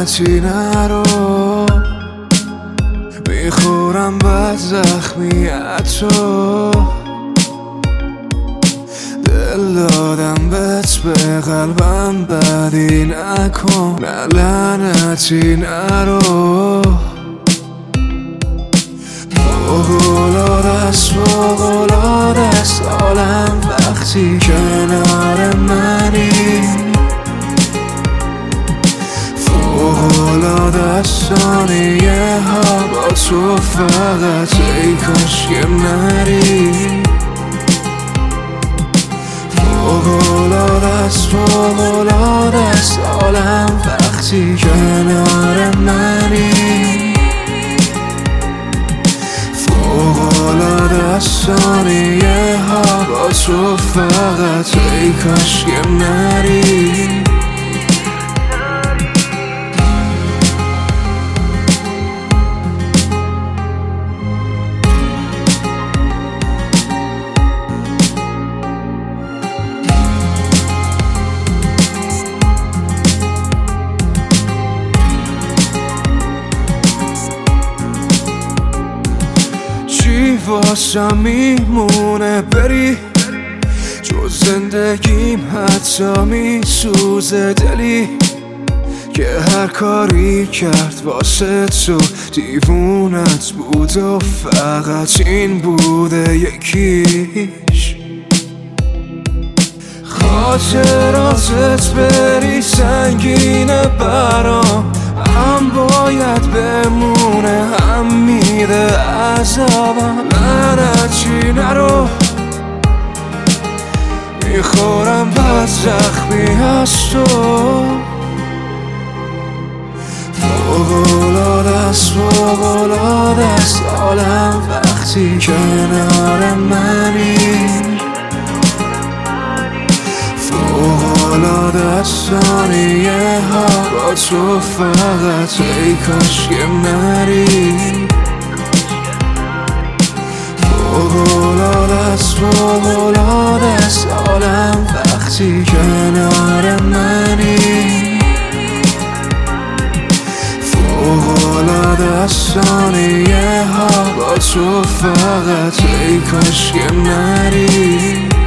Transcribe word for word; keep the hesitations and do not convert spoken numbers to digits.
لعنتی نرو، میخورم بد زخمیت رو، دل دادم بهت به قلبم بدی نکن، نه لعنتی نرو. فوق‌العاده است فوق‌العاده است عالم وقتی کنار منی، فوق‌العاده است ثانیه ها با تو فقط، ای کاش که نری. فوق‌العاده است فوق‌العاده است عالم وقتی کنار منی، فوق‌العاده است ثانیه ها با تو فقط، ای کاش که نری. واسم میمونه بری، جز زندگیم حتی میسوزه دلی که هر کاری کرد واسه تو دیوونت بود و فقط این بوده یکیش. خاطراتت بری سنگینه برام، هم باید بمونه هم میده عذابم، لعنتی نرو، میخورم بد زخمی از تو. فوق‌العاده است فوق‌العاده است عالم وقتی کنار منی، فوق‌العاده است ثانیه ها با تو فقط، ای کاش که نری. فوق‌العاده است فوق‌العاده است عالم وقتی کنار منی، فوق‌العاده است ثانیه ها با تو فقط، ای کاش که نری.